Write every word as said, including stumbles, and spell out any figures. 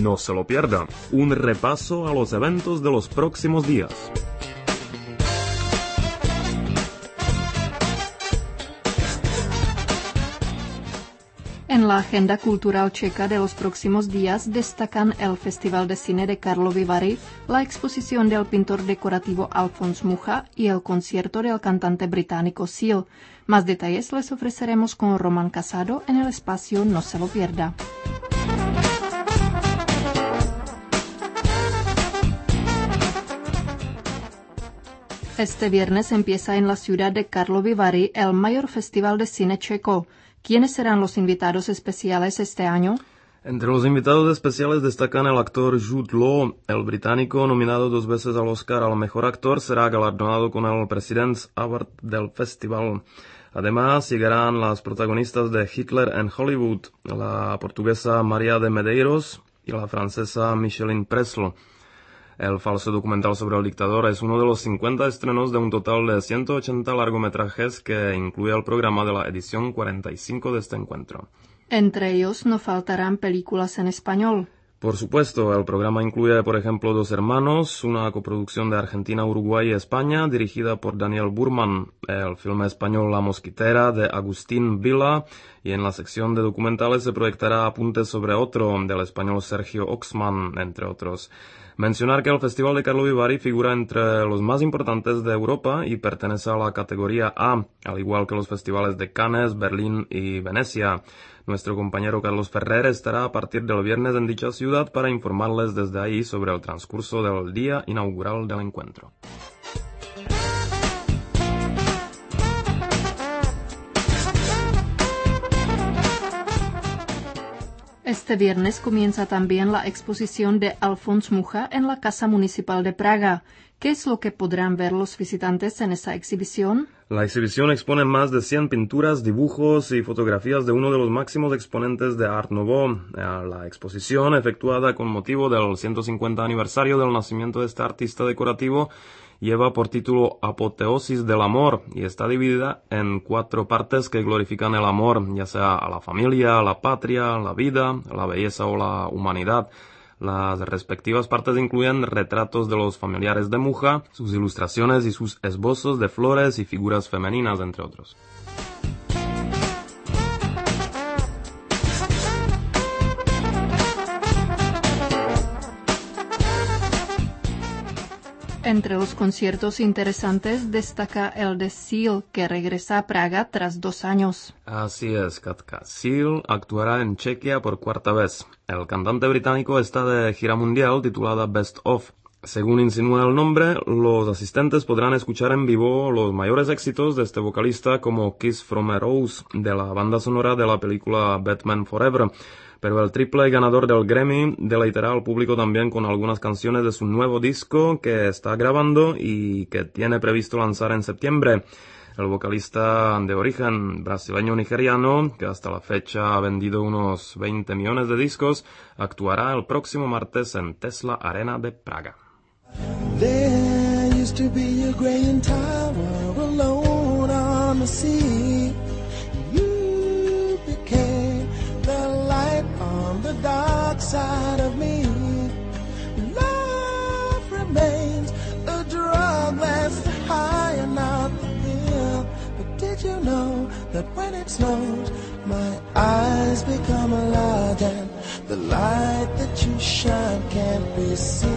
No se lo pierda, un repaso a los eventos de los próximos días. En la agenda cultural checa de los próximos días destacan el Festival de Cine de Karlovy Vary, la exposición del pintor decorativo Alfons Mucha y el concierto del cantante británico Seal. Más detalles les ofreceremos con Román Casado en el espacio No se lo pierda. Este viernes empieza en la ciudad de Karlovy Vary el mayor festival de cine checo. ¿Quiénes serán los invitados especiales este año? Entre los invitados especiales destacan el actor Jude Law. El británico, nominado dos veces al Oscar al mejor actor, será galardonado con el President's Award del festival. Además, llegarán las protagonistas de Hitler en Hollywood, la portuguesa María de Medeiros y la francesa Micheline Pressel. El falso documental sobre el dictador es uno de los cincuenta estrenos de un total de ciento ochenta largometrajes que incluye el programa de la edición cuarenta y cinco de este encuentro. Entre ellos no faltarán películas en español. Por supuesto, el programa incluye, por ejemplo, Dos Hermanos, una coproducción de Argentina, Uruguay y España, dirigida por Daniel Burman, el filme español La Mosquitera, de Agustín Vila, y en la sección de documentales se proyectará Apuntes sobre otro, del español Sergio Oxman, entre otros. Mencionar que el Festival de Karlovy Vary figura entre los más importantes de Europa y pertenece a la categoría A, al igual que los festivales de Cannes, Berlín y Venecia. Nuestro compañero Carlos Ferrer estará a partir del viernes en dicha ciudad para informarles desde ahí sobre el transcurso del día inaugural del encuentro. Este viernes comienza también la exposición de Alfons Mucha en la Casa Municipal de Praga. ¿Qué es lo que podrán ver los visitantes en esa exhibición? La exhibición expone más de cien pinturas, dibujos y fotografías de uno de los máximos exponentes de Art Nouveau. La exposición, efectuada con motivo del ciento cincuenta aniversario del nacimiento de este artista decorativo, lleva por título Apoteosis del amor y está dividida en cuatro partes que glorifican el amor, ya sea a la familia, a la patria, a la vida, a la belleza o la humanidad. Las respectivas partes incluyen retratos de los familiares de Mucha, sus ilustraciones y sus esbozos de flores y figuras femeninas, entre otros. Entre los conciertos interesantes destaca el de Seal, que regresa a Praga tras dos años. Así es, Katka. Seal actuará en Chequia por cuarta vez. El cantante británico está de gira mundial titulada Best Of. Según insinúa el nombre, los asistentes podrán escuchar en vivo los mayores éxitos de este vocalista como Kiss from a Rose, de la banda sonora de la película Batman Forever. Pero el triple ganador del Grammy deleitará al público también con algunas canciones de su nuevo disco que está grabando y que tiene previsto lanzar en septiembre. El vocalista de origen brasileño-nigeriano, que hasta la fecha ha vendido unos veinte millones de discos, actuará el próximo martes en Tesla Arena de Praga. There used to be a great tower alone on the sea. You became the light on the dark side of me. Love remains a drug that's the high and not the pill. But did you know that when it snows, my eyes become a large and the light that you shine can't be seen?